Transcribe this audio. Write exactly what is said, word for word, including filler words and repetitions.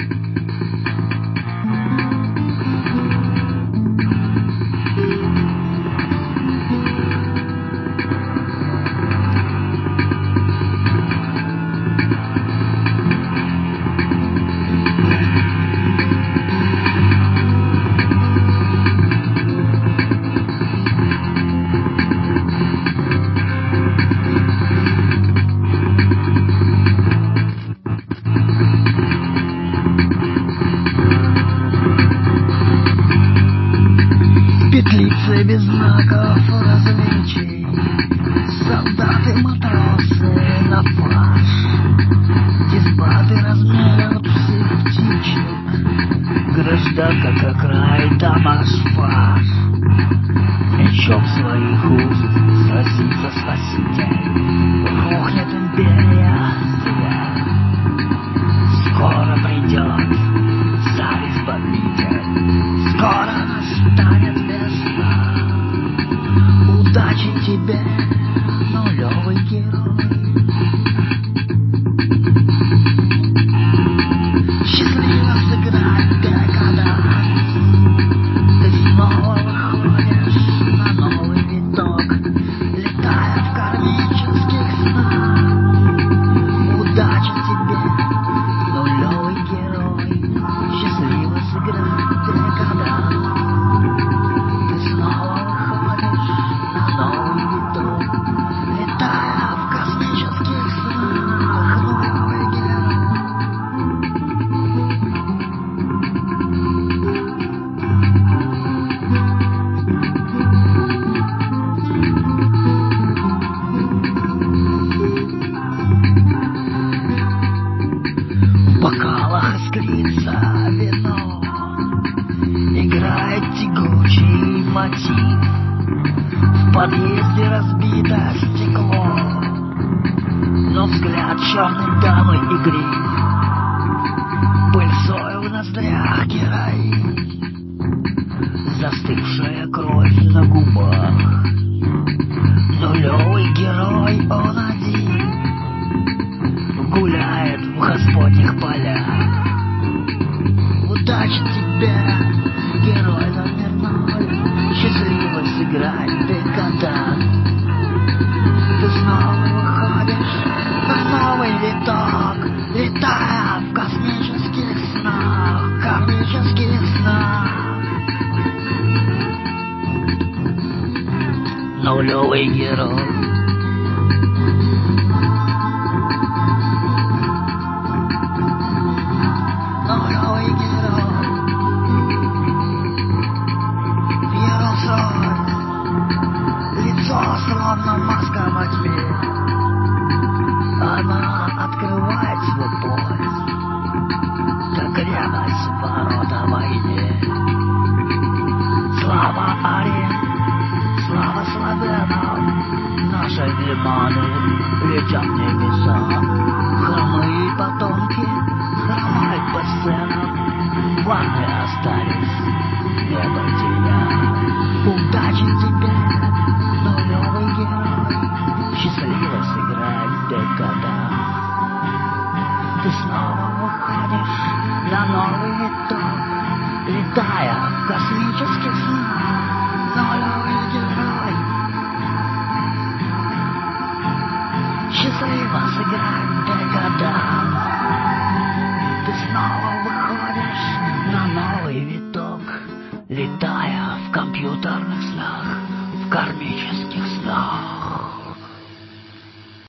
Петлицы без знаков различий, солдаты, матросы на фарш, дисбаты размерят всех птичек, гражданка как рай, там аж фарш. Мечом своих уст сразится спаситель, рухнет империя зла. Скоро придет царь-избавитель, скоро настанет весна. Удачи тебе, нулевый герой. Счастливо сыграть декаданс. Ты снова выходишь на новый виток, летая в кармических снах. Удачи тебе, нулевый герой. Счастливо сыграть декаданс. Ты снова выходишь на новый виток, летая в космических снах. Нулевый герой. В бокалах искрится вино, играет тягучий мотив. В подъезде разбито стекло, но взгляд черной дамы игрив. Пыльцой в ноздрях героин, застывшая кровь на губах. Нулевый герой, он один, гуляет в господних полях. Удачи тебе, герой номер ноль. Счастливо сыграть декаданс. Ты снова выходишь на новый виток, летая в космических снах, кармических снах. Нулевый герой. Нулевый герой. Вирус, лицо словно маска во тьме. Она открывает свой поезд, как ревность ворота войне. Слава арен, слава славянам, наши лиманы летят в небеса. Хромые потомки хромают по сценам, ванны остались небо теня. Удачи тебе, нулевый герой. Счастливо сыграть декаданс. Ты снова выходишь на новый виток, летая в космических снах. Нулевый герой. Счастливо сыграть декаданс. Ты снова выходишь на новый виток, летая в компьютерных снах, в кармических снах.